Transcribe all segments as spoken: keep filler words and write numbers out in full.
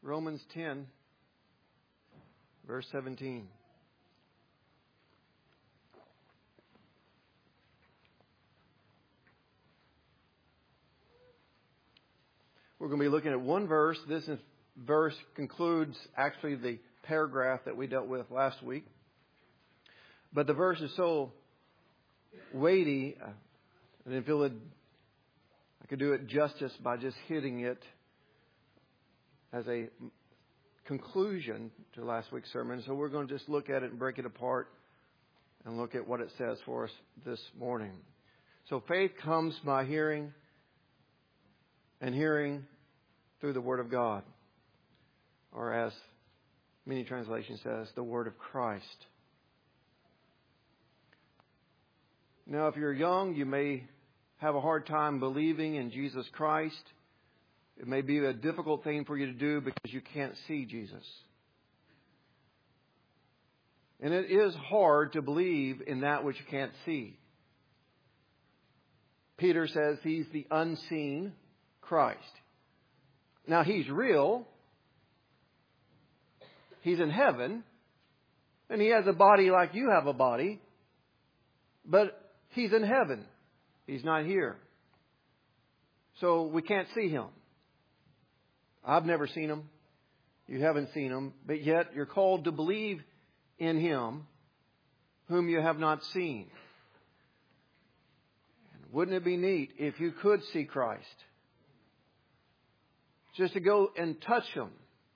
Romans ten, verse seventeen. We're going to be looking at one verse. This is, verse concludes actually the paragraph that we dealt with last week. But the verse is so weighty, I didn't feel it, I could do it justice by just hitting it as a conclusion to last week's sermon. So we're going to just look at it and break it apart and look at what it says for us this morning. So faith comes by hearing, and hearing through the Word of God. Or as many translations says, the Word of Christ. Now, if you're young, you may have a hard time believing in Jesus Christ. It may be a difficult thing for you to do because you can't see Jesus. And it is hard to believe in that which you can't see. Peter says He's the unseen Christ. Now, He's real. He's in heaven. And He has a body like you have a body. But He's in heaven. He's not here. So we can't see Him. I've never seen Him. You haven't seen Him. But yet you're called to believe in Him whom you have not seen. Wouldn't it be neat if you could see Christ? Just to go and touch Him.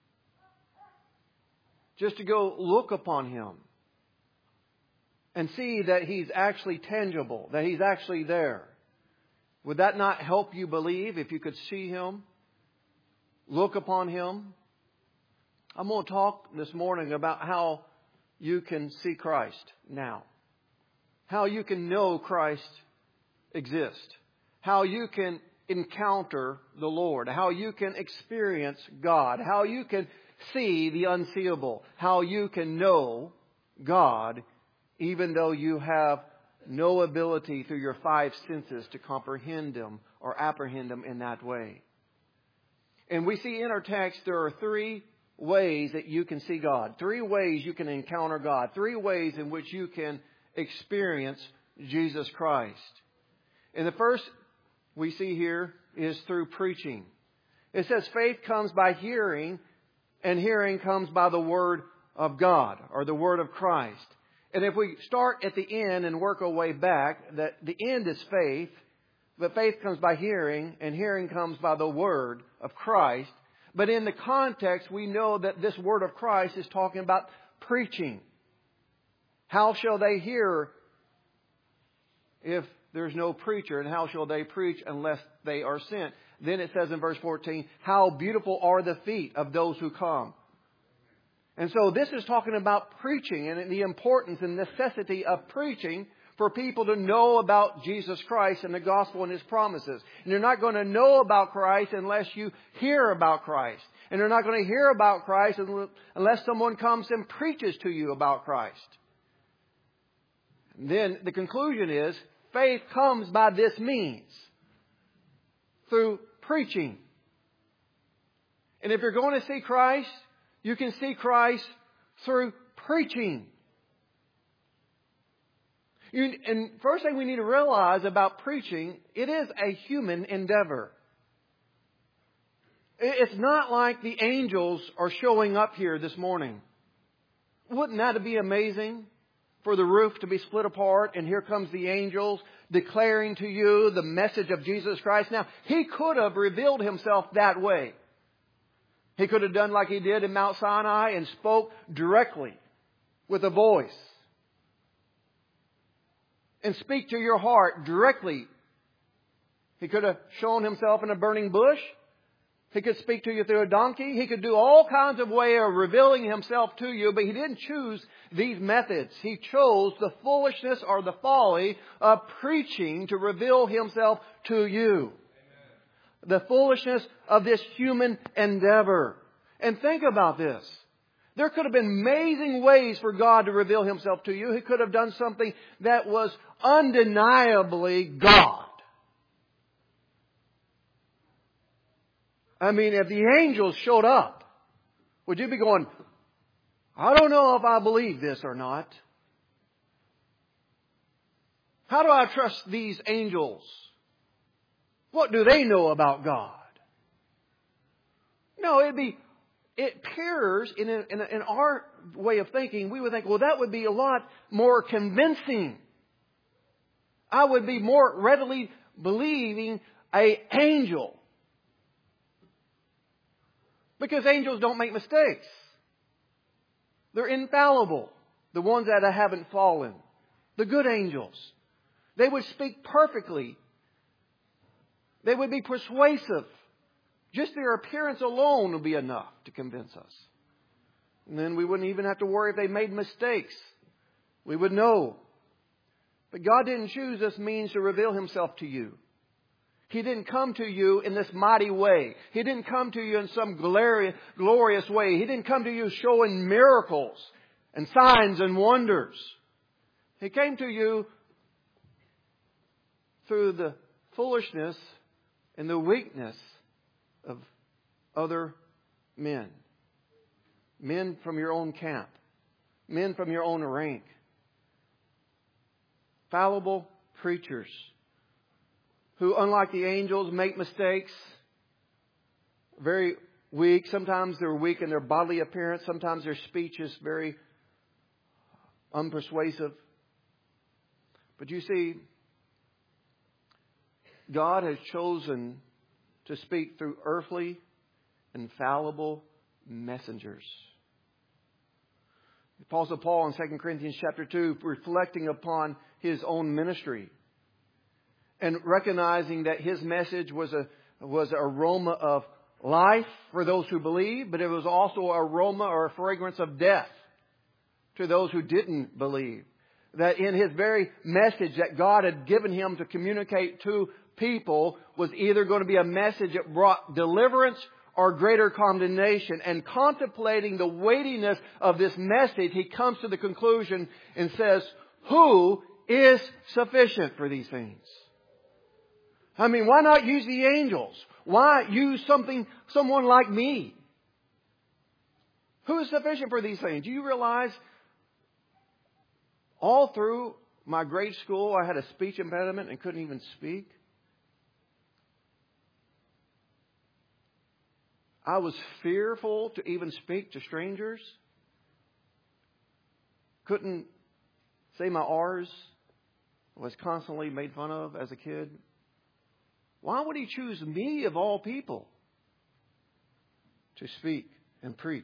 Just to go look upon Him. And see that He's actually tangible. That He's actually there. Would that not help you believe if you could see Him? Look upon Him? I'm going to talk this morning about how you can see Christ now. How you can know Christ exists. How you can encounter the Lord. How you can experience God. How you can see the unseeable. How you can know God even though you have no ability through your five senses to comprehend Him or apprehend Him in that way. And we see in our text there are three ways that you can see God. Three ways you can encounter God. Three ways in which you can experience Jesus Christ. And the first we see here is through preaching. It says faith comes by hearing, and hearing comes by the Word of God, or the Word of Christ. And if we start at the end and work our way back, that the end is faith, but faith comes by hearing, and hearing comes by the Word of Christ. But in the context, we know that this Word of Christ is talking about preaching. How shall they hear if there's no preacher? And how shall they preach unless they are sent? Then it says in verse fourteen, how beautiful are the feet of those who come. And so this is talking about preaching and the importance and necessity of preaching for people to know about Jesus Christ and the gospel and His promises. And you're not going to know about Christ unless you hear about Christ. And you're not going to hear about Christ unless someone comes and preaches to you about Christ. And then the conclusion is faith comes by this means. Through preaching. And if you're going to see Christ, you can see Christ through preaching. You, and first thing we need to realize about preaching, it is a human endeavor. It's not like the angels are showing up here this morning. Wouldn't that be amazing? For the roof to be split apart and here comes the angels declaring to you the message of Jesus Christ. Now, He could have revealed Himself that way. He could have done like He did in Mount Sinai and spoke directly with a voice. And speak to your heart directly. He could have shown Himself in a burning bush. He could speak to you through a donkey. He could do all kinds of ways of revealing Himself to you, but He didn't choose these methods. He chose the foolishness or the folly of preaching to reveal Himself to you. The foolishness of this human endeavor. And think about this. There could have been amazing ways for God to reveal Himself to you. He could have done something that was undeniably God. I mean, if the angels showed up Would you be going, I don't know if I believe this or not. How do I trust these angels? What do they know about God? No, it'd be, it appears in, a, in, a, in our way of thinking, we would think, well, that would be a lot more convincing. I would be more readily believing an angel. Because angels don't make mistakes. They're infallible. The ones that haven't fallen. The good angels. They would speak perfectly. They would be persuasive. Just their appearance alone would be enough to convince us. And then we wouldn't even have to worry if they made mistakes. We would know. But God didn't choose this means to reveal Himself to you. He didn't come to you in this mighty way. He didn't come to you in some glorious way. He didn't come to you showing miracles and signs and wonders. He came to you through the foolishness and the weakness of other men. Men from your own camp. Men from your own rank. Fallible preachers who, unlike the angels, make mistakes. Very weak. Sometimes they're weak in their bodily appearance. Sometimes their speech is very unpersuasive. But you see, God has chosen to speak through earthly and fallible messengers. The Apostle Paul in Second Corinthians chapter two, reflecting upon his own ministry and recognizing that his message was a was an aroma of life for those who believe, but it was also an aroma or a fragrance of death to those who didn't believe. That in his very message that God had given him to communicate to people was either going to be a message that brought deliverance or greater condemnation. And contemplating the weightiness of this message, he comes to the conclusion and says, who is sufficient for these things? I mean, why not use the angels? Why use something, someone like me? Who is sufficient for these things? Do you realize all through my grade school I had a speech impediment and couldn't even speak? I was fearful to even speak to strangers. Couldn't say my R's. Was constantly made fun of as a kid. Why would He choose me of all people to speak and preach?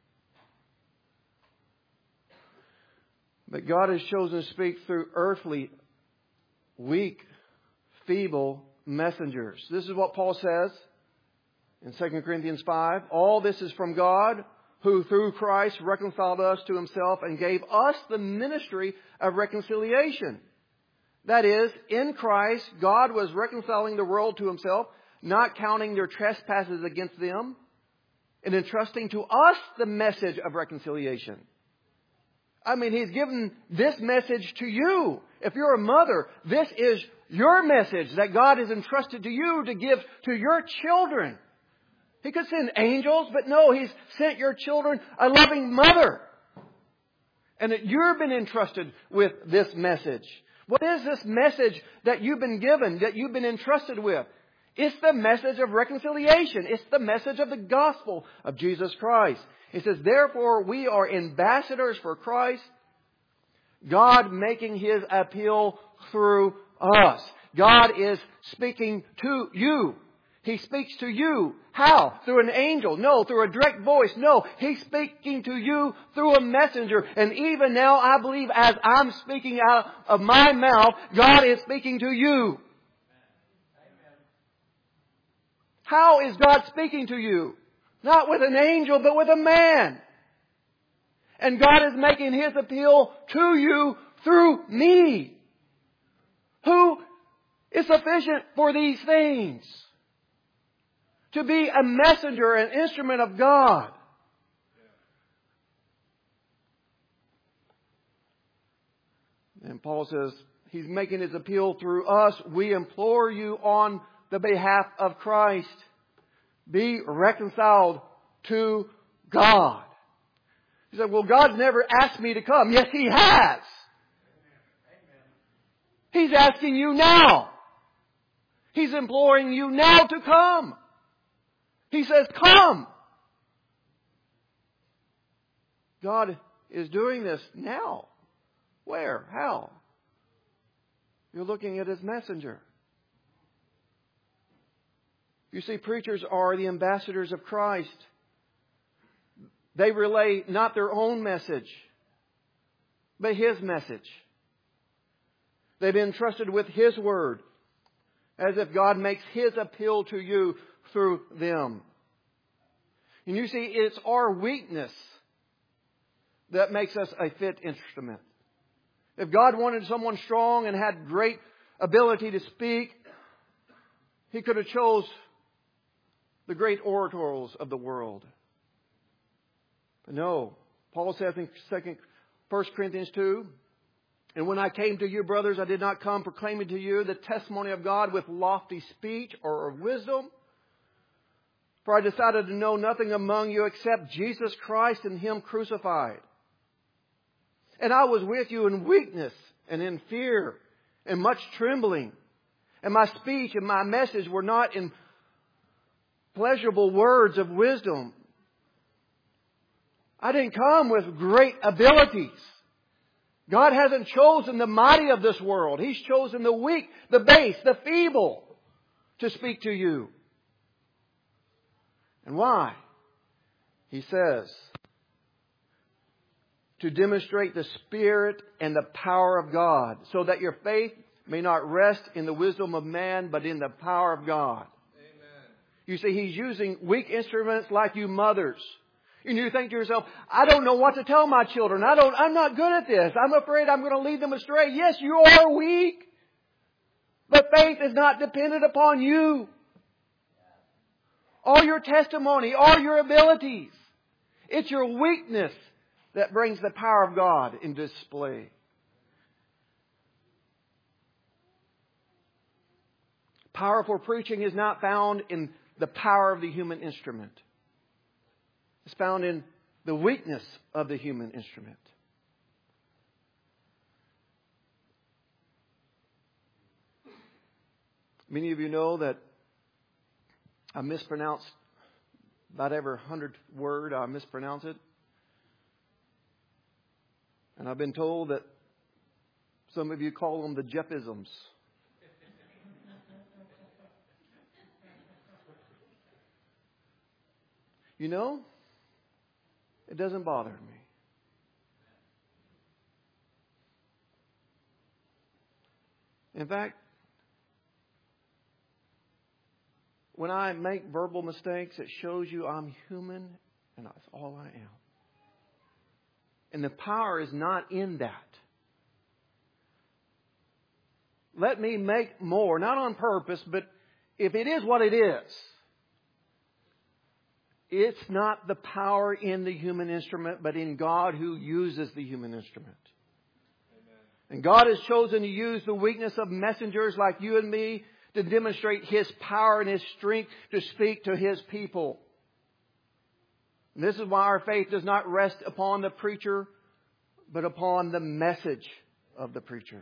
But God has chosen to speak through earthly, weak, feeble messengers. This is what Paul says in Second Corinthians five. All this is from God, who through Christ reconciled us to Himself and gave us the ministry of reconciliation. That is, in Christ, God was reconciling the world to Himself, not counting their trespasses against them, and entrusting to us the message of reconciliation. I mean, He's given this message to you. If you're a mother, this is your message that God has entrusted to you to give to your children. He could send angels, but no, He's sent your children a loving mother. And that you've been entrusted with this message. What is this message that you've been given, that you've been entrusted with? It's the message of reconciliation. It's the message of the gospel of Jesus Christ. It says, therefore we are ambassadors for Christ, God making His appeal through us. God is speaking to you. He speaks to you. How? Through an angel? No. Through a direct voice? No. He's speaking to you through a messenger. And even now, I believe as I'm speaking out of my mouth, God is speaking to you. How is God speaking to you? Not with an angel, but with a man. And God is making His appeal to you through me. Who is sufficient for these things? To be a messenger, an instrument of God. And Paul says, He's making His appeal through us. We implore you on the behalf of Christ. Be reconciled to God. He said, well, God's never asked me to come. Yes, He has. He's asking you now. He's imploring you now to come. He says, come. God is doing this now. Where? How? You're looking at His messenger. You see, preachers are the ambassadors of Christ. They relay not their own message, but His message. They've been entrusted with His Word, as if God makes His appeal to you through them. And you see, it's our weakness that makes us a fit instrument. If God wanted someone strong and had great ability to speak, He could have chose the great orators of the world. But no. Paul says in First Corinthians two, and when I came to you, brothers, I did not come proclaiming to you the testimony of God with lofty speech or of wisdom. For I decided to know nothing among you except Jesus Christ and Him crucified. And I was with you in weakness and in fear and much trembling. And my speech and my message were not in pleasurable words of wisdom. I didn't come with great abilities. God hasn't chosen the mighty of this world. He's chosen the weak, the base, the feeble to speak to you. And why? He says, to demonstrate the Spirit and the power of God, so that your faith may not rest in the wisdom of man, but in the power of God. Amen. You see, He's using weak instruments like you mothers. And you think to yourself, I don't know what to tell my children. I don't, I'm not good at this. I'm afraid I'm going to lead them astray. Yes, you are weak. But faith is not dependent upon you. All your testimony, all your abilities. It's your weakness that brings the power of God in display. Powerful preaching is not found in the power of the human instrument. It's found in the weakness of the human instrument. Many of you know that I mispronounce about every hundredth word. I mispronounce it. And I've been told that some of you call them the Jeffisms. You know, it doesn't bother me. In fact, when I make verbal mistakes, it shows you I'm human and that's all I am. And the power is not in that. Let me make more, not on purpose, but if it is what it is, it's not the power in the human instrument, but in God who uses the human instrument. Amen. And God has chosen to use the weakness of messengers like you and me to demonstrate His power and His strength to speak to His people. And this is why our faith does not rest upon the preacher, but upon the message of the preacher.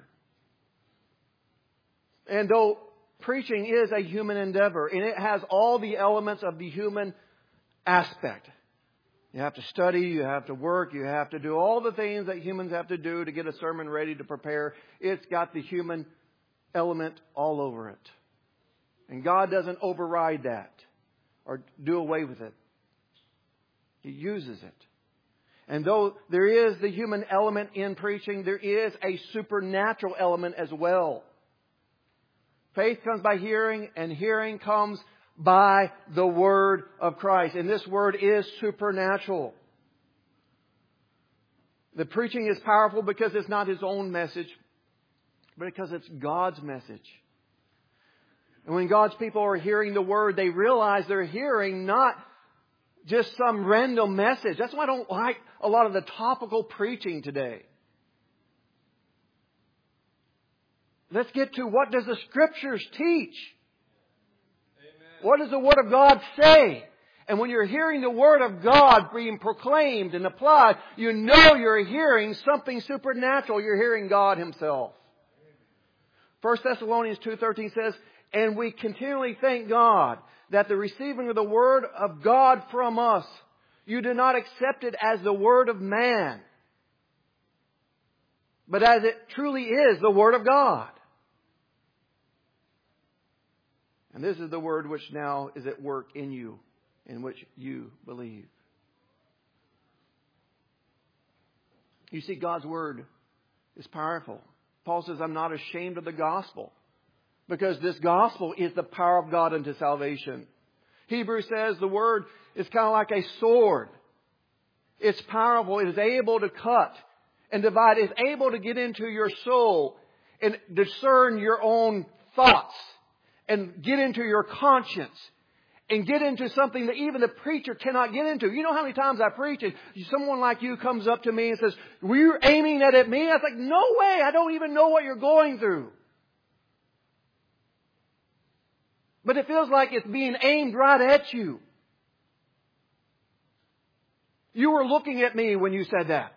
And though preaching is a human endeavor, and it has all the elements of the human aspect. You have to study, you have to work, you have to do all the things that humans have to do to get a sermon ready to prepare. It's got the human element all over it. And God doesn't override that or do away with it. He uses it. And though there is the human element in preaching, there is a supernatural element as well. Faith comes by hearing, and hearing comes by the Word of Christ. And this Word is supernatural. The preaching is powerful because it's not his own message, but because it's God's message. And when God's people are hearing the Word, they realize they're hearing not just some random message. That's why I don't like a lot of the topical preaching today. Let's get to what does the Scriptures teach? Amen. What does the Word of God say? And when you're hearing the Word of God being proclaimed and applied, you know you're hearing something supernatural. You're hearing God Himself. First Thessalonians two thirteen says, and we continually thank God that the receiving of the Word of God from us, you do not accept it as the Word of man, but as it truly is the Word of God. And this is the Word which now is at work in you, in which you believe. You see, God's Word is powerful. Paul says, I'm not ashamed of the gospel, because this gospel is the power of God unto salvation. Hebrews says the Word is kind of like a sword. It's powerful. It is able to cut and divide. It's able to get into your soul and discern your own thoughts and get into your conscience and get into something that even the preacher cannot get into. You know how many times I preach and someone like you comes up to me and says, were you aiming that at me? I was like, no way. I don't even know what you're going through. But it feels like it's being aimed right at you. You were looking at me when you said that.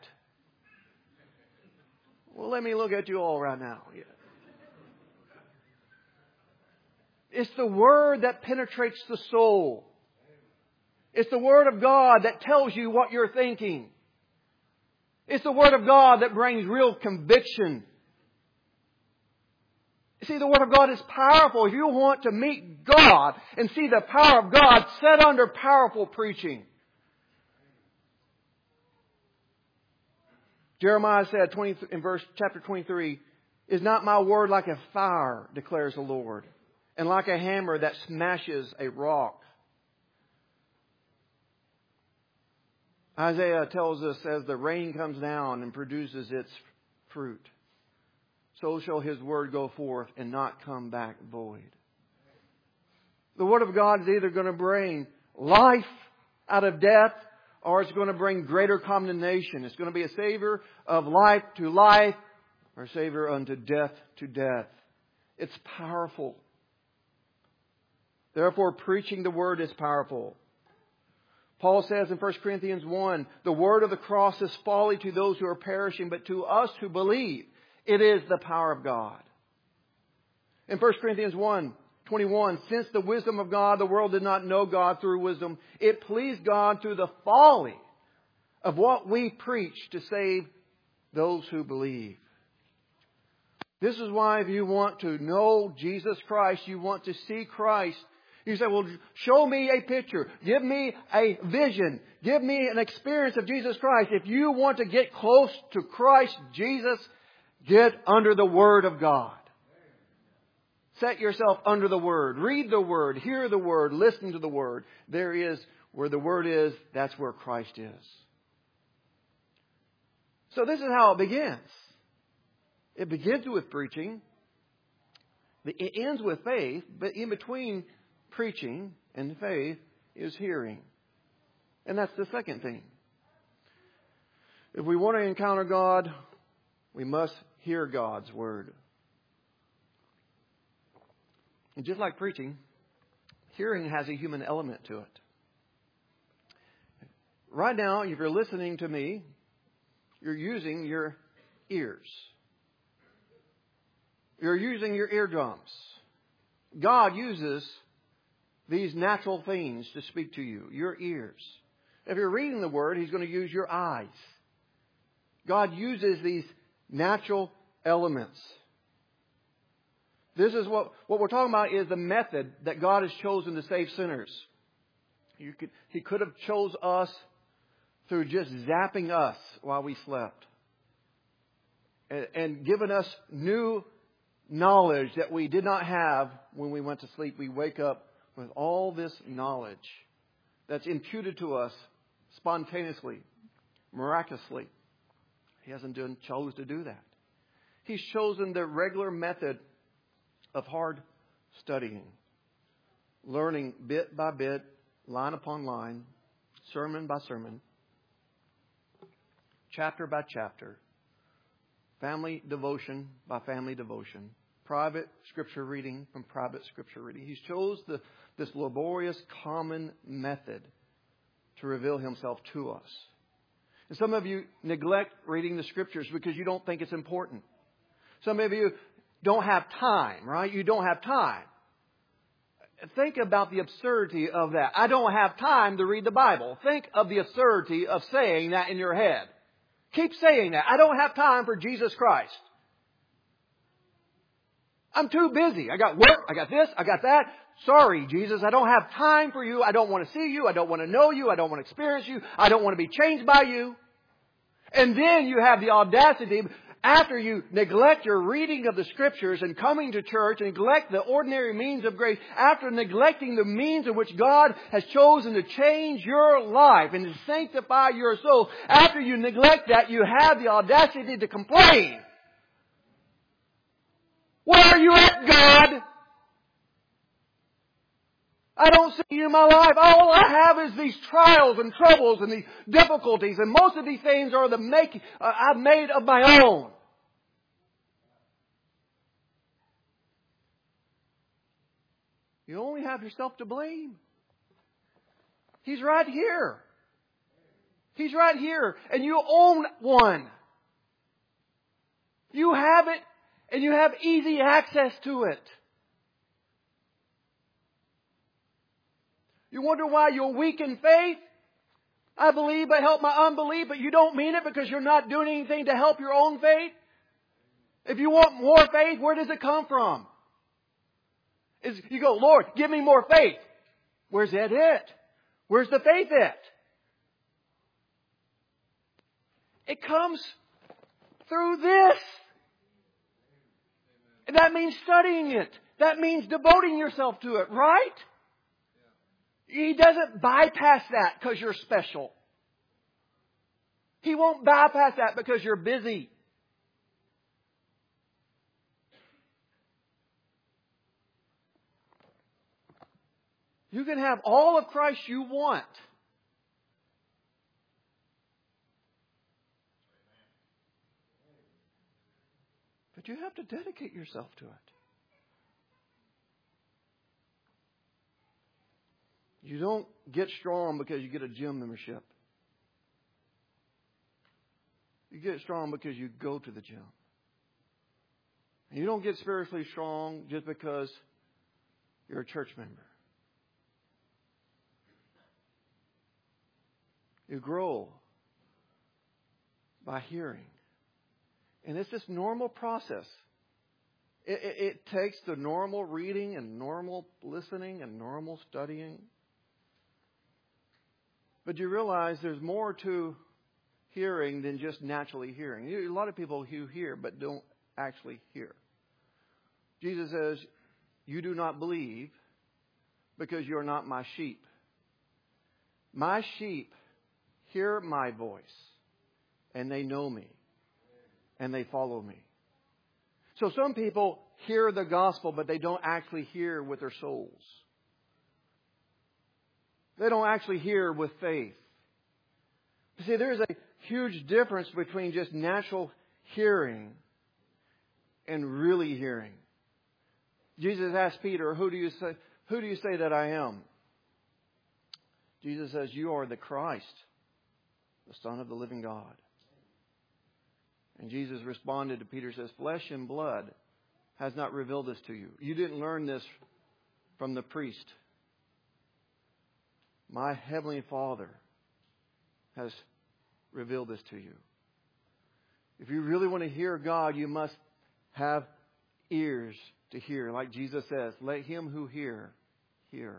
Well, let me look at you all right now. Yeah. It's the Word that penetrates the soul. It's the Word of God that tells you what you're thinking. It's the Word of God that brings real conviction. You see, the Word of God is powerful. If you want to meet God and see the power of God, set under powerful preaching. Jeremiah said twenty, in verse chapter twenty-three, is not my word like a fire, declares the Lord, and like a hammer that smashes a rock. Isaiah tells us, as the rain comes down and produces its fruit, so shall His word go forth and not come back void. The Word of God is either going to bring life out of death, or it's going to bring greater condemnation. It's going to be a savior of life to life, or a savior unto death to death. It's powerful. Therefore, preaching the Word is powerful. Paul says in First Corinthians one, the word of the cross is folly to those who are perishing, but to us who believe, it is the power of God. In First Corinthians one twenty-one, since the wisdom of God, the world did not know God through wisdom, it pleased God through the folly of what we preach to save those who believe. This is why if you want to know Jesus Christ, you want to see Christ, you say, well, show me a picture. Give me a vision. Give me an experience of Jesus Christ. If you want to get close to Christ Jesus, get under the Word of God. Set yourself under the Word. Read the Word. Hear the Word. Listen to the Word. There is, where the Word is, that's where Christ is. So this is how it begins. It begins with preaching. It ends with faith. But in between preaching and faith is hearing. And that's the second thing. If we want to encounter God, we must hear God's Word. And just like preaching, hearing has a human element to it. Right now, if you're listening to me, you're using your ears. You're using your eardrums. God uses these natural things to speak to you, your ears. If you're reading the Word, He's going to use your eyes. God uses these natural elements. This is what, what we're talking about is the method that God has chosen to save sinners. You could, he could have chose us through just zapping us while we slept. And, and given us new knowledge that we did not have when we went to sleep. We wake up with all this knowledge that's imputed to us spontaneously, miraculously. He hasn't done, chose to do that. He's chosen the regular method of hard studying, learning bit by bit, line upon line, sermon by sermon, chapter by chapter, family devotion by family devotion, private Scripture reading from private Scripture reading. He chose the, this laborious, common method to reveal Himself to us. And some of you neglect reading the Scriptures because you don't think it's important. Some of you don't have time, right? You don't have time. Think about the absurdity of that. I don't have time to read the Bible. Think of the absurdity of saying that in your head. Keep saying that. I don't have time for Jesus Christ. I'm too busy. I got work. I got this. I got that. Sorry, Jesus. I don't have time for you. I don't want to see you. I don't want to know you. I don't want to experience you. I don't want to be changed by you. And then you have the audacity, after you neglect your reading of the Scriptures and coming to church, and neglect the ordinary means of grace, after neglecting the means in which God has chosen to change your life and to sanctify your soul, after you neglect that, you have the audacity to complain. Where are you at, God? I don't see you in my life. All I have is these trials and troubles and these difficulties. And most of these things are the making uh, I've made of my own. You only have yourself to blame. He's right here. He's right here. And you own one. You have it, and you have easy access to it. You wonder why you're weak in faith? I believe, but help my unbelief. But you don't mean it because you're not doing anything to help your own faith. If you want more faith, where does it come from? Is you go, Lord, give me more faith. Where's that at? Where's the faith at? It comes through this. And that means studying it. That means devoting yourself to it, right? He doesn't bypass that because you're special. He won't bypass that because you're busy. You can have all of Christ you want. But you have to dedicate yourself to it. You don't get strong because you get a gym membership. You get strong because you go to the gym. And you don't get spiritually strong just because you're a church member. You grow by hearing. And it's this normal process. It, it, it takes the normal reading and normal listening and normal studying. But you realize there's more to hearing than just naturally hearing. A lot of people who hear but don't actually hear. Jesus says, you do not believe because you're not my sheep. My sheep hear my voice and they know me and they follow me. So some people hear the gospel but they don't actually hear with their souls. They don't actually hear with faith. You see, there's a huge difference between just natural hearing and really hearing. Jesus asked Peter, who do you say, who do you say that I am? Jesus says, you are the Christ, the Son of the living God. And Jesus responded to Peter, says, flesh and blood has not revealed this to you. You didn't learn this from the priest. My heavenly Father has revealed this to you. If you really want to hear God, you must have ears to hear. Like Jesus says, let him who hear, hear.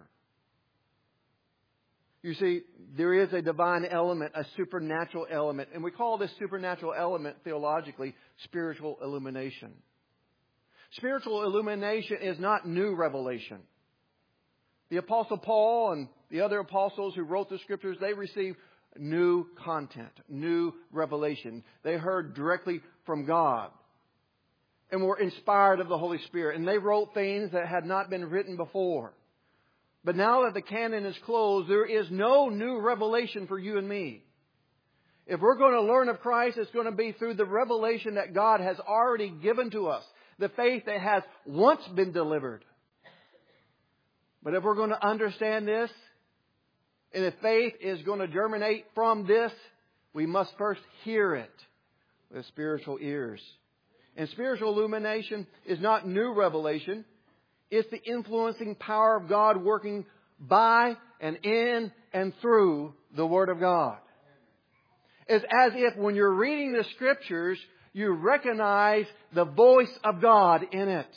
You see, there is a divine element, a supernatural element. And we call this supernatural element, theologically, spiritual illumination. Spiritual illumination is not new revelation. The Apostle Paul and the other apostles who wrote the Scriptures, they received new content, new revelation. They heard directly from God and were inspired of the Holy Spirit. And they wrote things that had not been written before. But now that the canon is closed, there is no new revelation for you and me. If we're going to learn of Christ, it's going to be through the revelation that God has already given to us. The faith that has once been delivered. But if we're going to understand this, and if faith is going to germinate from this, we must first hear it with spiritual ears. And spiritual illumination is not new revelation. It's the influencing power of God working by and in and through the Word of God. It's as if when you're reading the Scriptures, you recognize the voice of God in it.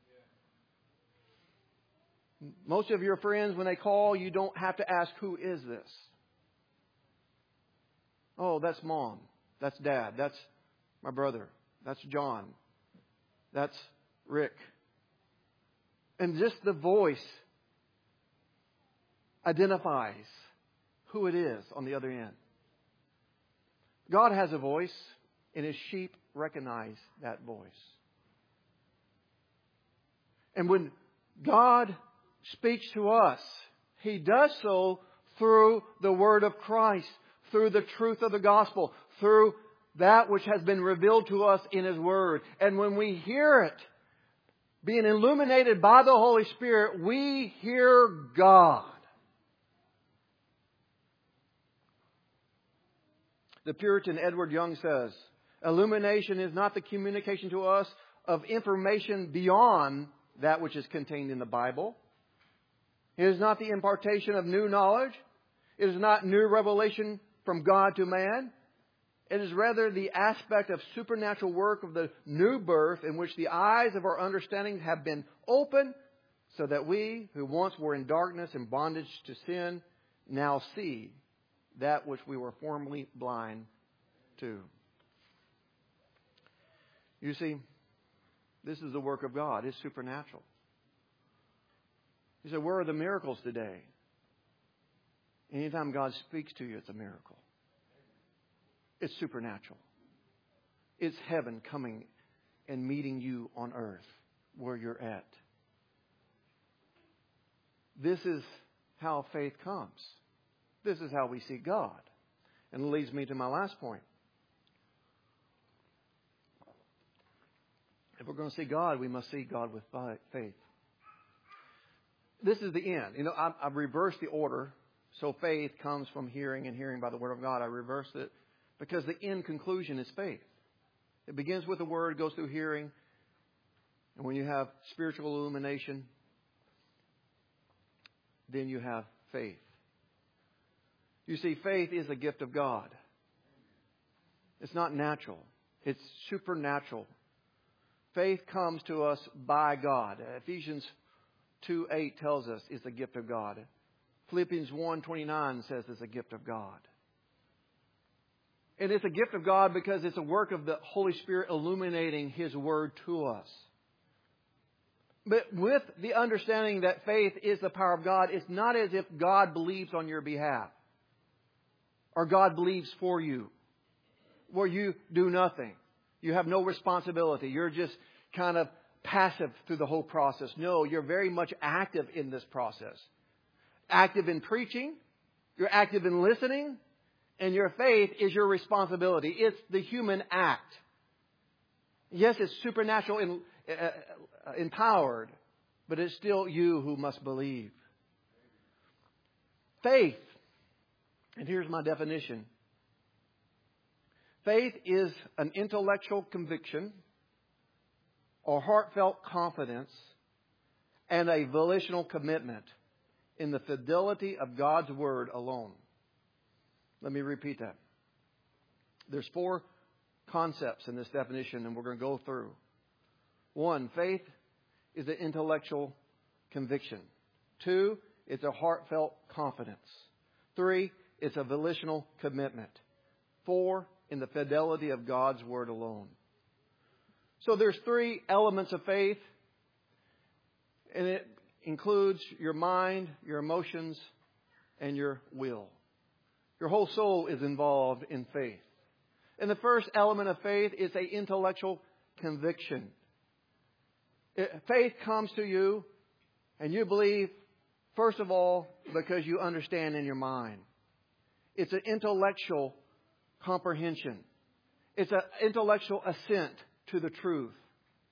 Most of your friends, when they call, you don't have to ask, who is this? Oh, that's Mom. That's Dad. That's my brother. That's John. That's Rick. And just the voice identifies who it is on the other end. God has a voice, and His sheep recognize that voice. And when God speaks to us, He does so through the Word of Christ, through the truth of the gospel, through that which has been revealed to us in His Word. And when we hear it, being illuminated by the Holy Spirit, we hear God. The Puritan Edward Young says, illumination is not the communication to us of information beyond that which is contained in the Bible. It is not the impartation of new knowledge. It is not new revelation from God to man. It is rather the aspect of supernatural work of the new birth in which the eyes of our understanding have been opened so that we, who once were in darkness and bondage to sin, now see that which we were formerly blind to. You see, this is the work of God. It's supernatural. You say, where are the miracles today? Anytime God speaks to you, it's a miracle. It's supernatural. It's heaven coming and meeting you on earth where you're at. This is how faith comes. This is how we see God. And it leads me to my last point. If we're going to see God, we must see God with faith. This is the end. You know, I've, I've reversed the order. So faith comes from hearing, and hearing by the Word of God. I reversed it because the end conclusion is faith. It begins with the Word, goes through hearing. And when you have spiritual illumination, then you have faith. You see, faith is a gift of God. It's not natural. It's supernatural. Faith comes to us by God. Ephesians two eight tells us it's a gift of God. Philippians one twenty-nine says it's a gift of God. And it's a gift of God because it's a work of the Holy Spirit illuminating His Word to us. But with the understanding that faith is the power of God, it's not as if God believes on your behalf. Or God believes for you. Where you do nothing. You have no responsibility. You're just kind of passive through the whole process. No, you're very much active in this process. Active in preaching. You're active in listening. And your faith is your responsibility. It's the human act. Yes, it's supernatural and uh, empowered. But it's still you who must believe. Faith. And here's my definition. Faith is an intellectual conviction or heartfelt confidence and a volitional commitment in the fidelity of God's Word alone. Let me repeat that. There's four concepts in this definition, and we're going to go through. One, faith is an intellectual conviction. Two, it's a heartfelt confidence. Three, it's a volitional commitment. Four, in the fidelity of God's Word alone. So there's three elements of faith. And it includes your mind, your emotions, and your will. Your whole soul is involved in faith. And the first element of faith is an intellectual conviction. It, faith comes to you, and you believe, first of all, because you understand in your mind. It's an intellectual comprehension. It's an intellectual assent to the truth.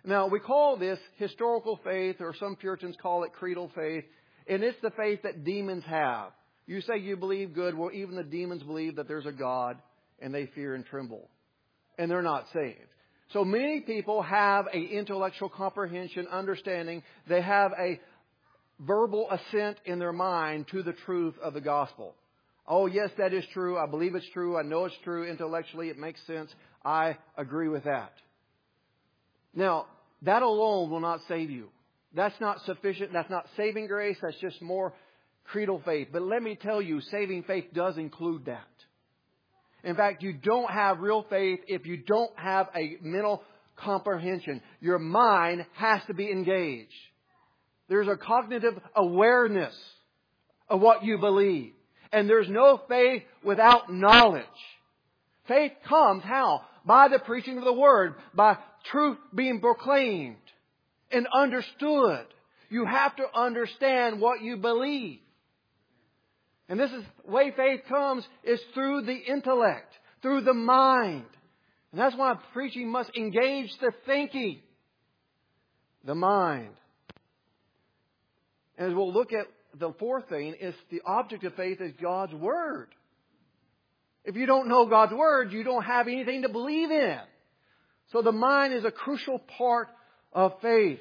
Now, we call this historical faith, or some Puritans call it creedal faith, and it's the faith that demons have. You say you believe good, well, even the demons believe that there's a God, and they fear and tremble. And they're not saved. So many people have an intellectual comprehension, understanding. They have a verbal assent in their mind to the truth of the gospel. Oh, yes, that is true. I believe it's true. I know it's true. Intellectually, it makes sense. I agree with that. Now, that alone will not save you. That's not sufficient. That's not saving grace. That's just more creedal faith. But let me tell you, saving faith does include that. In fact, you don't have real faith if you don't have a mental comprehension. Your mind has to be engaged. There's a cognitive awareness of what you believe. And there's no faith without knowledge. Faith comes how? By the preaching of the Word. By truth being proclaimed and understood. You have to understand what you believe. And this is the way faith comes, is through the intellect, through the mind. And that's why preaching must engage the thinking, the mind. And as we'll look at the fourth thing, is the object of faith is God's Word. If you don't know God's Word, you don't have anything to believe in. So the mind is a crucial part of faith.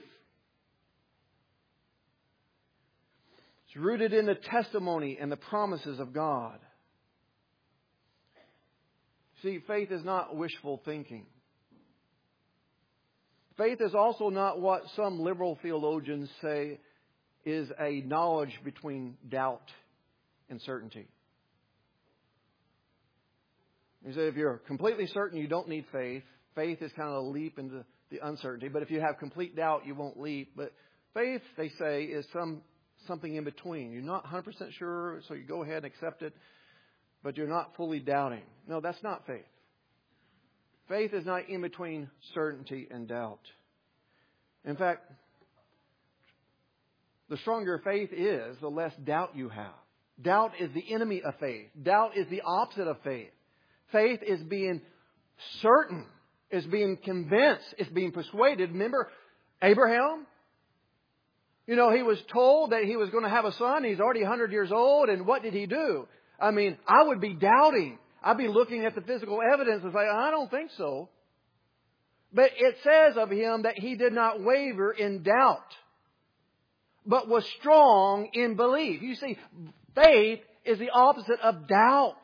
It's rooted in the testimony and the promises of God. See, faith is not wishful thinking. Faith is also not what some liberal theologians say is a knowledge between doubt and certainty. You say if you're completely certain you don't need faith, faith is kind of a leap into the uncertainty. But if you have complete doubt, you won't leap. But faith, they say, is some something in between. You're not one hundred percent sure, so you go ahead and accept it, but you're not fully doubting. No, that's not faith. Faith is not in between certainty and doubt. In fact, the stronger faith is, the less doubt you have. Doubt is the enemy of faith. Doubt is the opposite of faith. Faith is being certain, is being convinced, is being persuaded. Remember Abraham? You know, he was told that he was going to have a son. He's already one hundred years old. And what did he do? I mean, I would be doubting. I'd be looking at the physical evidence and say, I don't think so. But it says of him that he did not waver in doubt, but was strong in belief. You see, faith is the opposite of doubt.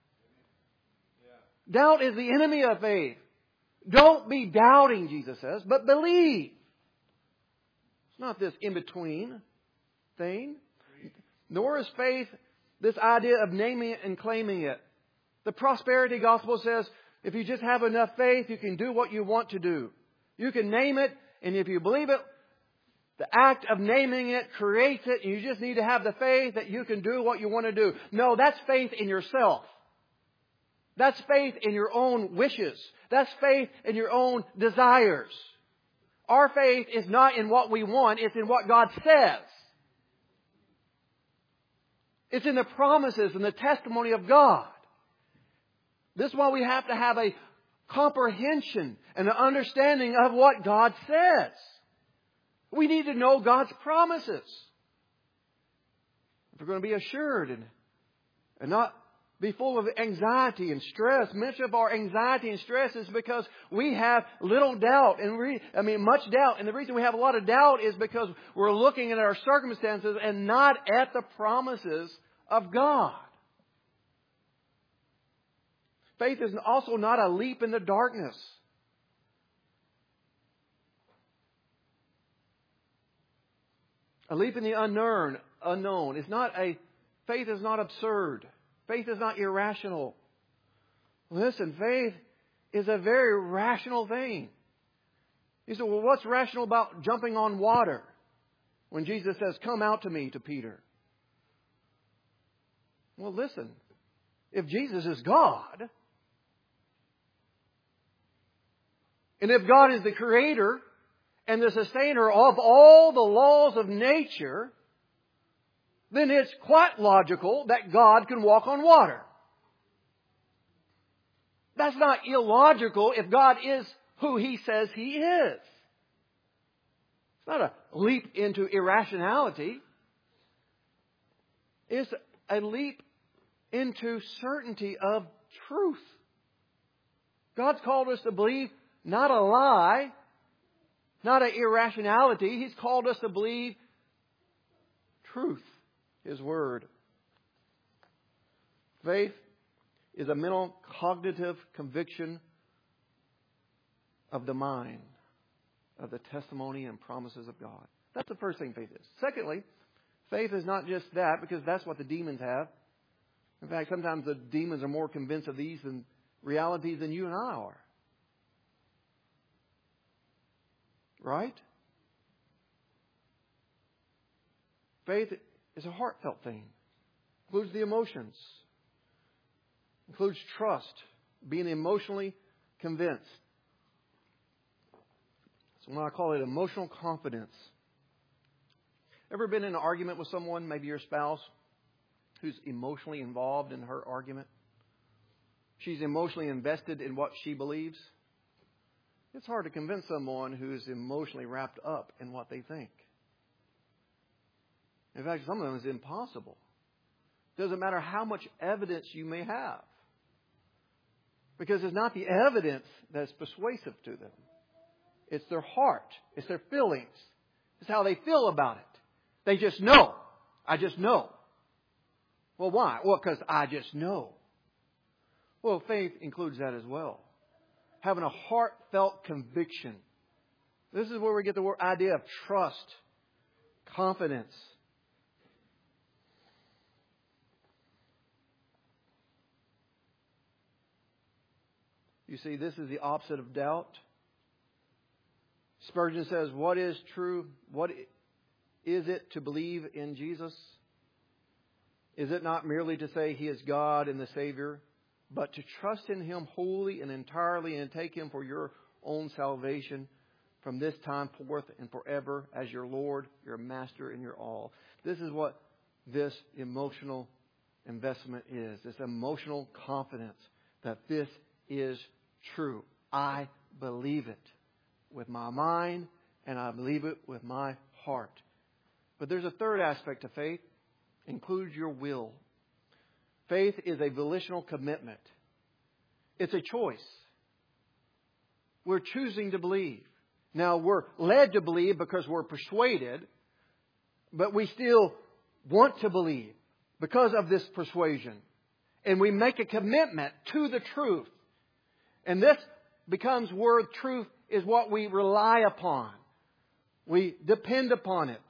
Yeah. Doubt is the enemy of faith. Don't be doubting, Jesus says, but believe. It's not this in-between thing. Nor is faith this idea of naming it and claiming it. The prosperity gospel says, if you just have enough faith, you can do what you want to do. You can name it, and if you believe it, the act of naming it creates it, and you just need to have the faith that you can do what you want to do. No, that's faith in yourself. That's faith in your own wishes. That's faith in your own desires. Our faith is not in what we want, it's in what God says. It's in the promises and the testimony of God. This is why we have to have a comprehension and an understanding of what God says. We need to know God's promises. If we're going to be assured and, and not be full of anxiety and stress. Much of our anxiety and stress is because we have little doubt. and we, I mean, much doubt. And the reason we have a lot of doubt is because we're looking at our circumstances and not at the promises of God. Faith is also not a leap in the darkness. A leap in the unknown. Unknown. It's not a. Faith is not absurd. Faith is not irrational. Listen, faith is a very rational thing. You say, well, what's rational about jumping on water? When Jesus says, come out to me, to Peter. Well, listen. If Jesus is God, and if God is the creator and the sustainer of all the laws of nature, then it's quite logical that God can walk on water. That's not illogical if God is who He says He is. It's not a leap into irrationality. It's a leap into certainty of truth. God's called us to believe not a lie, not an irrationality. He's called us to believe truth, His Word. Faith is a mental cognitive conviction of the mind, of the testimony and promises of God. That's the first thing faith is. Secondly, faith is not just that, because that's what the demons have. In fact, sometimes the demons are more convinced of these than realities than you and I are. Right? Faith is a heartfelt thing. Includes the emotions. Includes trust. Being emotionally convinced. That's why I call it emotional confidence. Ever been in an argument with someone, maybe your spouse, who's emotionally involved in her argument? She's emotionally invested in what she believes. It's hard to convince someone who's emotionally wrapped up in what they think. In fact, some of them is impossible. It doesn't matter how much evidence you may have. Because it's not the evidence that's persuasive to them. It's their heart. It's their feelings. It's how they feel about it. They just know. I just know. Well, why? Well, because I just know. Well, faith includes that as well. Having a heartfelt conviction. This is where we get the word idea of trust, confidence. You see, this is the opposite of doubt. Spurgeon says, what is true? What is it to believe in Jesus? Is it not merely to say He is God and the Savior, but to trust in Him wholly and entirely and take Him for your own salvation from this time forth and forever as your Lord, your Master, and your all? This is what this emotional investment is. This emotional confidence that this is true. I believe it with my mind and I believe it with my heart. But there's a third aspect of faith. Includes your will. Faith is a volitional commitment. It's a choice. We're choosing to believe. Now, we're led to believe because we're persuaded, but we still want to believe because of this persuasion. And we make a commitment to the truth. And this becomes where truth is what we rely upon. We depend upon it.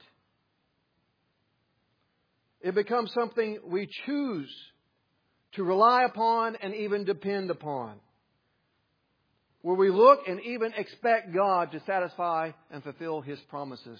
It becomes something we choose to rely upon and even depend upon. Where we look and even expect God to satisfy and fulfill His promises.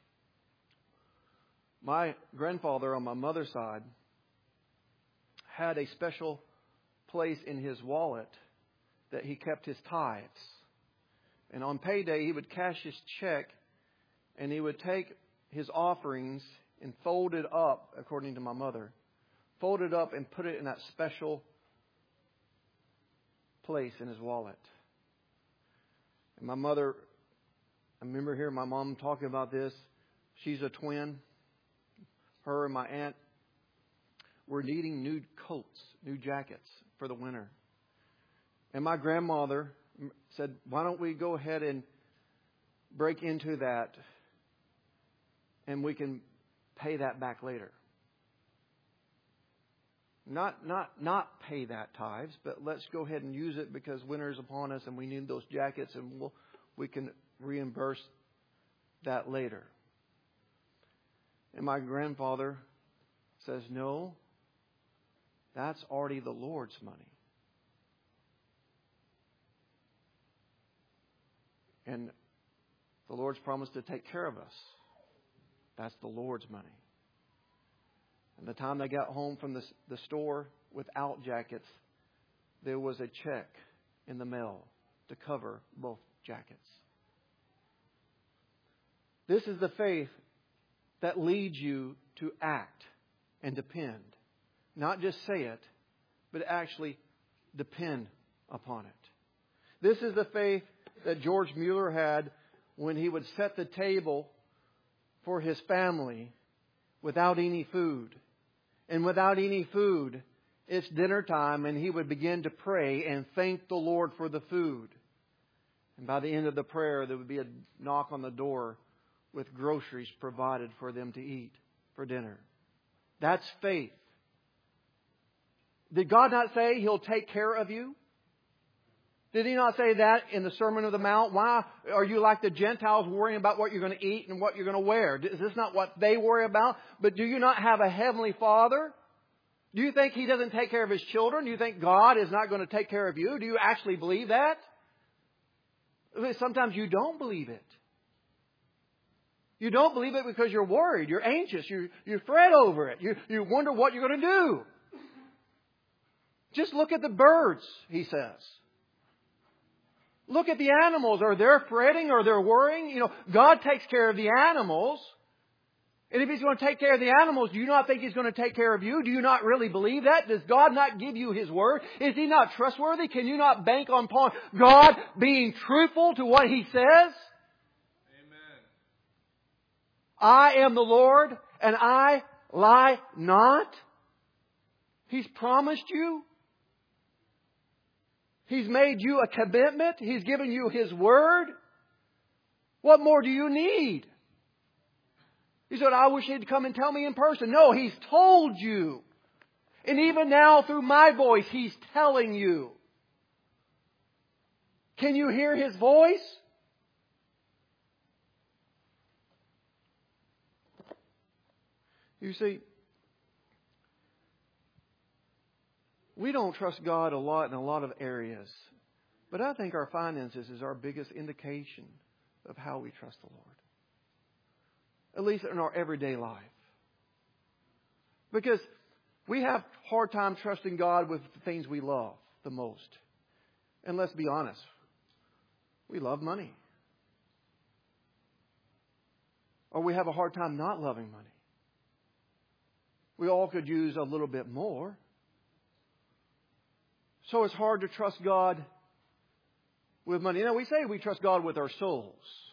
My grandfather on my mother's side had a special place in his wallet that he kept his tithes. And on payday he would cash his check and he would take his offerings and fold it up, according to my mother, fold it up and put it in that special place in his wallet. And my mother, I remember hearing my mom talking about this. She's a twin. Her and my aunt were needing new coats, new jackets for the winter. And my grandmother said, why don't we go ahead and break into that and we can pay that back later. Not not not pay that tithes, but let's go ahead and use it because winter's upon us and we need those jackets and we'll, we can reimburse that later. And my grandfather says, no, that's already the Lord's money. And the Lord's promised to take care of us. That's the Lord's money. And the time they got home from the, the store without jackets, there was a check in the mail to cover both jackets. This is the faith that leads you to act and depend. Not just say it, but actually depend upon it. This is the faith that George Mueller had when he would set the table for his family without any food. And without any food, it's dinner time, and he would begin to pray and thank the Lord for the food. And by the end of the prayer, there would be a knock on the door with groceries provided for them to eat for dinner. That's faith. Did God not say He'll take care of you? Did He not say that in the Sermon on the Mount? Why are you like the Gentiles worrying about what you're going to eat and what you're going to wear? Is this not what they worry about? But do you not have a Heavenly Father? Do you think He doesn't take care of His children? Do you think God is not going to take care of you? Do you actually believe that? Sometimes you don't believe it. You don't believe it because you're worried, you're anxious, you, you fret over it, you, you wonder what you're going to do. Just look at the birds, He says. Look at the animals. Are they fretting or they're worrying? You know, God takes care of the animals. And if He's going to take care of the animals, do you not think He's going to take care of you? Do you not really believe that? Does God not give you His Word? Is He not trustworthy? Can you not bank on God being truthful to what He says? Amen. I am the Lord and I lie not. He's promised you. He's made you a commitment. He's given you His Word. What more do you need? You said, I wish He'd come and tell me in person. No, He's told you. And even now through my voice, He's telling you. Can you hear His voice? You see, we don't trust God a lot in a lot of areas. But I think our finances is our biggest indication of how we trust the Lord. At least in our everyday life. Because we have a hard time trusting God with the things we love the most. And let's be honest, we love money. Or we have a hard time not loving money. We all could use a little bit more. So it's hard to trust God with money. Now we say we trust God with our souls.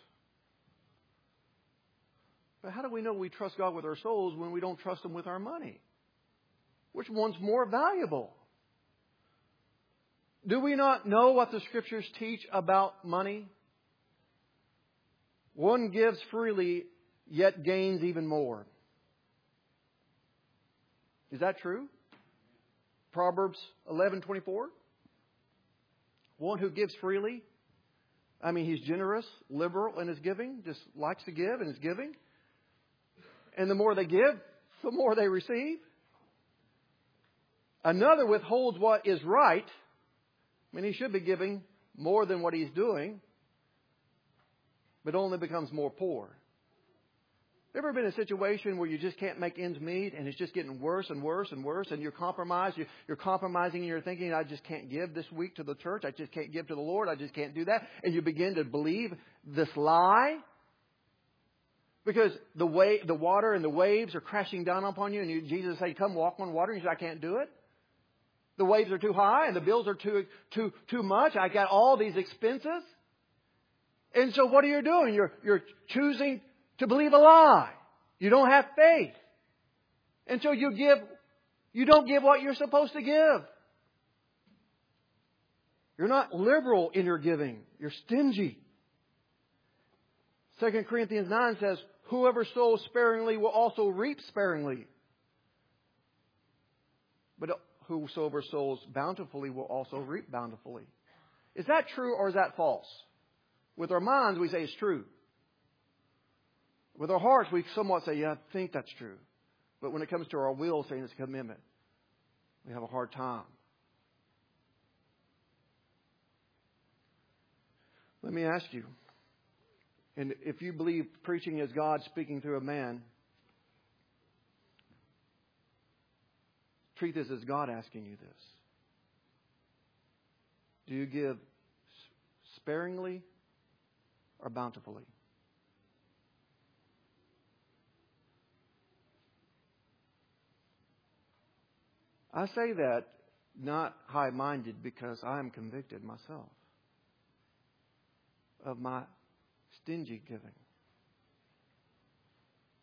But how do we know we trust God with our souls when we don't trust Him with our money? Which one's more valuable? Do we not know what the Scriptures teach about money? One gives freely, yet gains even more. Is that true? Proverbs eleven twenty-four. One who gives freely. I mean, he's generous, liberal in his giving, just likes to give and is giving. And the more they give, the more they receive. Another withholds what is right. I mean, he should be giving more than what he's doing, but only becomes more poor. Ever been in a situation where you just can't make ends meet and it's just getting worse and worse and worse and you're compromised? You're compromising and you're thinking, I just can't give this week to the church. I just can't give to the Lord. I just can't do that. And you begin to believe this lie because the way, the water and the waves are crashing down upon you and you, Jesus say, come walk on water. And you say, I can't do it. The waves are too high and the bills are too, too, too much. I got all these expenses. And so what are you doing? You're, you're choosing to believe a lie. You don't have faith. And so you give, you don't give what you're supposed to give. You're not liberal in your giving. You're stingy. Second Corinthians nine says, whoever sows sparingly will also reap sparingly. But whosoever sows bountifully will also reap bountifully. Is that true or is that false? With our minds, we say it's true. With our hearts, we somewhat say, yeah, I think that's true. But when it comes to our will, saying it's a commitment, we have a hard time. Let me ask you, and if you believe preaching is God speaking through a man, treat this as God asking you this. Do you give sparingly or bountifully? I say that not high-minded because I am convicted myself of my stingy giving.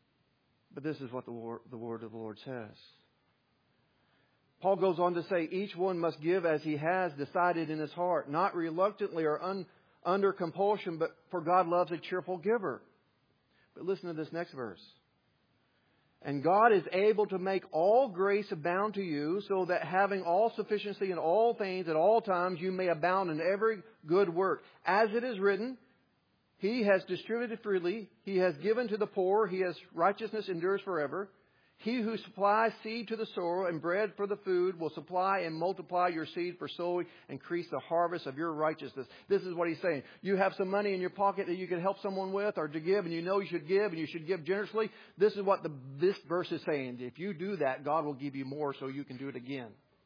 But this is what the word, the word of the Lord says. Paul goes on to say, each one must give as he has decided in his heart, not reluctantly or un, under compulsion, but for God loves a cheerful giver. But listen to this next verse. And God is able to make all grace abound to you, so that having all sufficiency in all things at all times, you may abound in every good work. As it is written, He has distributed freely, He has given to the poor, He has righteousness endures forever. He who supplies seed to the sower and bread for the food will supply and multiply your seed for sowing, increase the harvest of your righteousness. This is what he's saying. You have some money in your pocket that you can help someone with or to give, and you know you should give, and you should give generously. This is what the, this verse is saying. If you do that, God will give you more so you can do it again.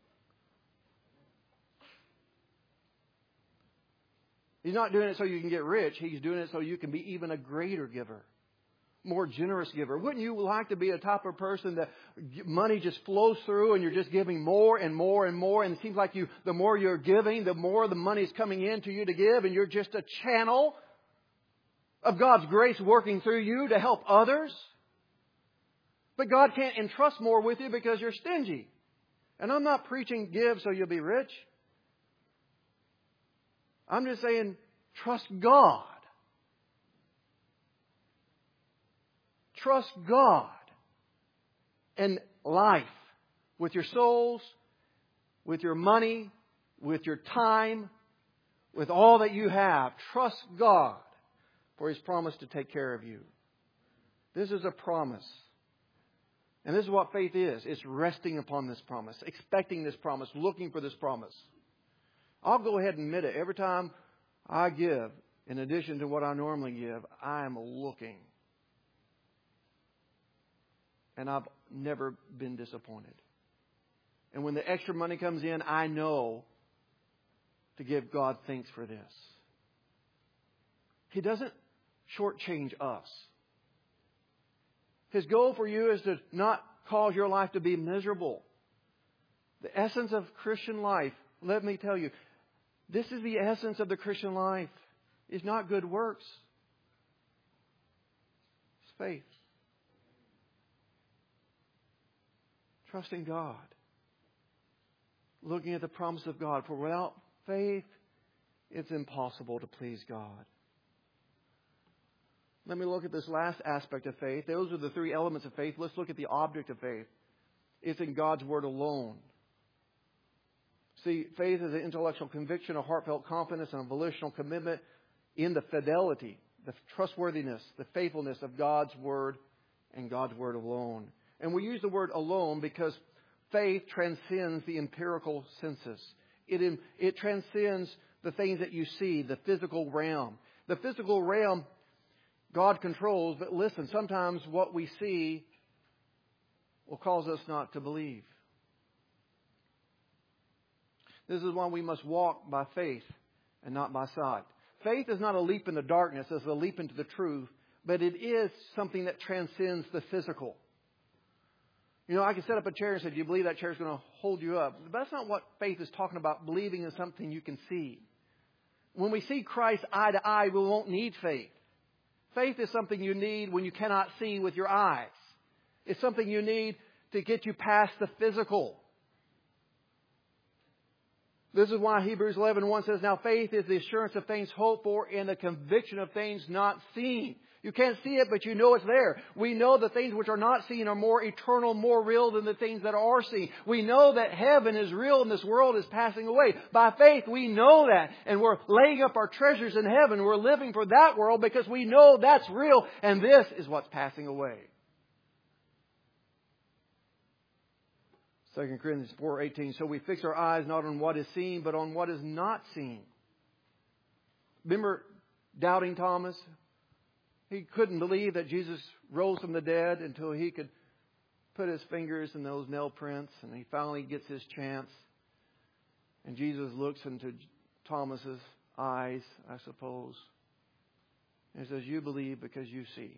He's not doing it so you can get rich. He's doing it so you can be even a greater giver. More generous giver. Wouldn't you like to be a type of person that money just flows through and you're just giving more and more and more, and it seems like you, the more you're giving, the more the money's coming in to you to give, and you're just a channel of God's grace working through you to help others? But God can't entrust more with you because you're stingy. And I'm not preaching give so you'll be rich. I'm just saying trust God. Trust God and life with your souls, with your money, with your time, with all that you have. Trust God for His promise to take care of you. This is a promise. And this is what faith is. It's resting upon this promise, expecting this promise, looking for this promise. I'll go ahead and admit it. Every time I give, in addition to what I normally give, I am looking. And I've never been disappointed. And when the extra money comes in, I know to give God thanks for this. He doesn't shortchange us. His goal for you is to not cause your life to be miserable. The essence of Christian life, let me tell you, this is the essence of the Christian life. It's not good works. It's faith. Trusting God. Looking at the promise of God. For without faith, it's impossible to please God. Let me look at this last aspect of faith. Those are the three elements of faith. Let's look at the object of faith. It's in God's Word alone. See, faith is an intellectual conviction, a heartfelt confidence, and a volitional commitment in the fidelity, the trustworthiness, the faithfulness of God's Word and God's Word alone. And we use the word alone because faith transcends the empirical senses. It, it transcends the things that you see, the physical realm. The physical realm, God controls, but listen, sometimes what we see will cause us not to believe. This is why we must walk by faith and not by sight. Faith is not a leap in the darkness, it's a leap into the truth, but it is something that transcends the physical. You know, I can set up a chair and say, do you believe that chair is going to hold you up? But that's not what faith is talking about, believing in something you can see. When we see Christ eye to eye, we won't need faith. Faith is something you need when you cannot see with your eyes. It's something you need to get you past the physical. This is why Hebrews eleven one says, now faith is the assurance of things hoped for and the conviction of things not seen. You can't see it, but you know it's there. We know the things which are not seen are more eternal, more real than the things that are seen. We know that heaven is real and this world is passing away. By faith, we know that. And we're laying up our treasures in heaven. We're living for that world because we know that's real. And this is what's passing away. Second Corinthians four eighteen. So we fix our eyes not on what is seen, but on what is not seen. Remember doubting Thomas? He couldn't believe that Jesus rose from the dead until he could put his fingers in those nail prints. And he finally gets his chance. And Jesus looks into Thomas's eyes, I suppose. And he says, you believe because you see.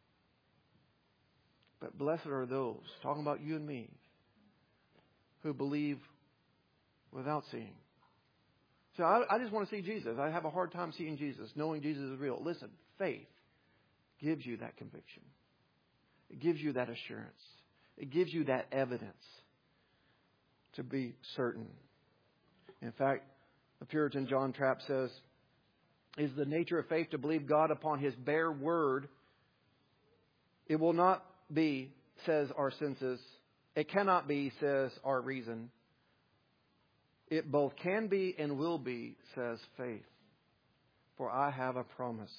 But blessed are those, talking about you and me, who believe without seeing. So I, I just want to see Jesus. I have a hard time seeing Jesus, knowing Jesus is real. Listen, faith gives you that conviction. It gives you that assurance. It gives you that evidence to be certain. In fact, the Puritan John Trapp says, "Is the nature of faith to believe God upon His bare word? It will not be, says our senses. It cannot be, says our reason. It both can be and will be, says faith. For I have a promise."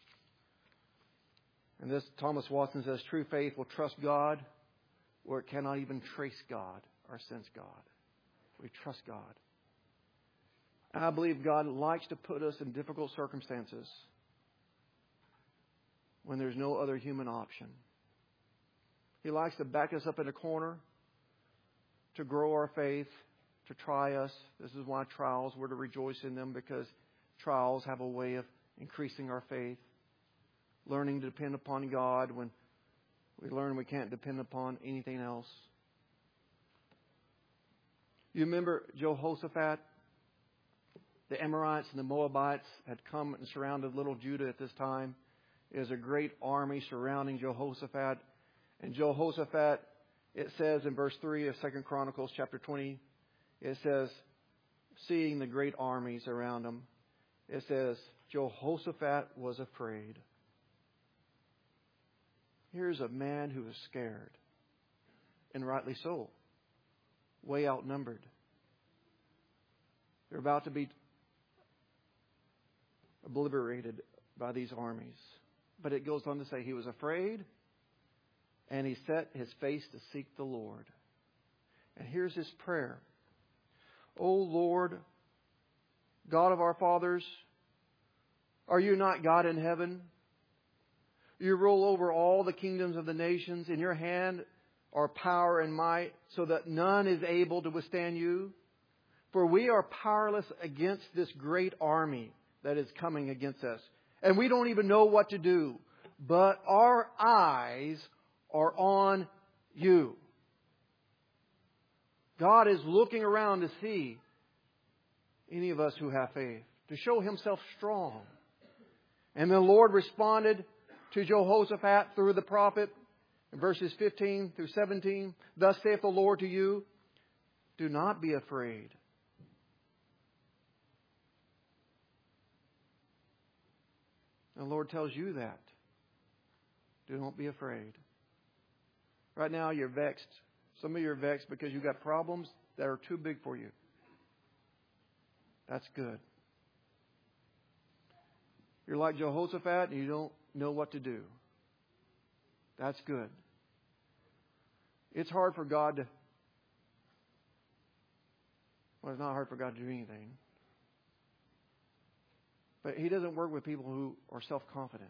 And this, Thomas Watson says, true faith will trust God where it cannot even trace God or sense God. We trust God. And I believe God likes to put us in difficult circumstances when there's no other human option. He likes to back us up in a corner to grow our faith, to try us. This is why trials, we're to rejoice in them, because trials have a way of increasing our faith. Learning to depend upon God when we learn we can't depend upon anything else. You remember Jehoshaphat? The Amorites and the Moabites had come and surrounded little Judah at this time. There's a great army surrounding Jehoshaphat. And Jehoshaphat, it says in verse three of Second Chronicles chapter twenty, it says, seeing the great armies around him, it says, Jehoshaphat was afraid. Here's a man who is scared, and rightly so, way outnumbered. They're about to be obliterated by these armies. But it goes on to say he was afraid, and he set his face to seek the Lord. And here's his prayer. O Lord, God of our fathers, are you not God in heaven? You rule over all the kingdoms of the nations. In your hand are power and might, so that none is able to withstand you. For we are powerless against this great army that is coming against us. And we don't even know what to do. But our eyes are on you. God is looking around to see any of us who have faith, to show Himself strong. And the Lord responded to Jehoshaphat through the prophet in verses fifteen through seventeen. Thus saith the Lord to you, do not be afraid. And the Lord tells you that. Do not be afraid. Right now you're vexed. Some of you are vexed because you've got problems that are too big for you. That's good. You're like Jehoshaphat and you don't know what to do. That's good. It's hard for God to... Well, it's not hard for God to do anything. But He doesn't work with people who are self-confident,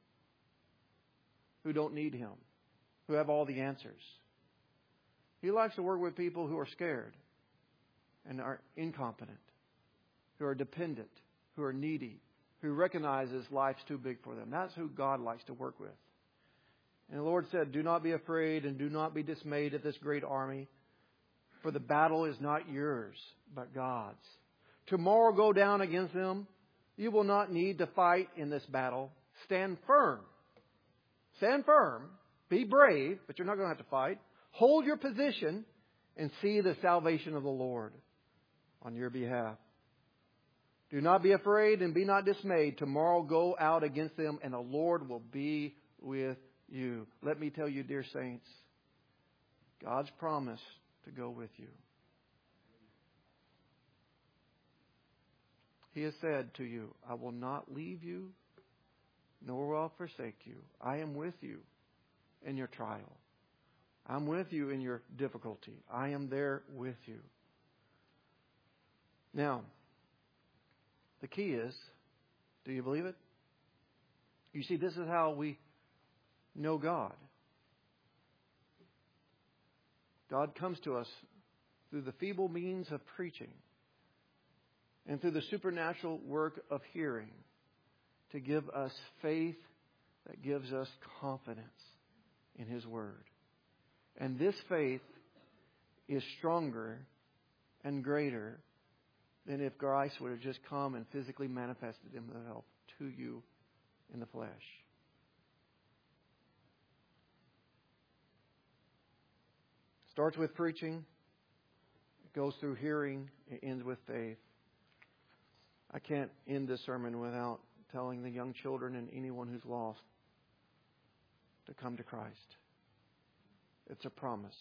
who don't need Him, who have all the answers. He likes to work with people who are scared and are incompetent, who are dependent, who are needy, who recognizes life's too big for them. That's who God likes to work with. And the Lord said, do not be afraid and do not be dismayed at this great army, for the battle is not yours, but God's. Tomorrow go down against them. You will not need to fight in this battle. Stand firm. Stand firm. Be brave, but you're not going to have to fight. Hold your position and see the salvation of the Lord on your behalf. Do not be afraid and be not dismayed. Tomorrow go out against them and the Lord will be with you. Let me tell you, dear saints, God's promise to go with you. He has said to you, I will not leave you, nor will I forsake you. I am with you in your trial. I'm with you in your difficulty. I am there with you. Now, the key is, do you believe it? You see, this is how we know God. God comes to us through the feeble means of preaching and through the supernatural work of hearing to give us faith that gives us confidence in His Word. And this faith is stronger and greater than if Christ would have just come and physically manifested Himself to you in the flesh. Starts with preaching. It goes through hearing. It ends with faith. I can't end this sermon without telling the young children and anyone who's lost to come to Christ. It's a promise.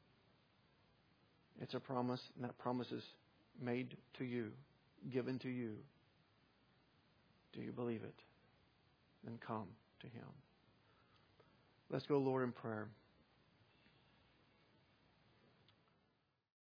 It's a promise, and that promise is made to you, given to you. Do you believe it? Then come to Him. Let's go, Lord, in prayer.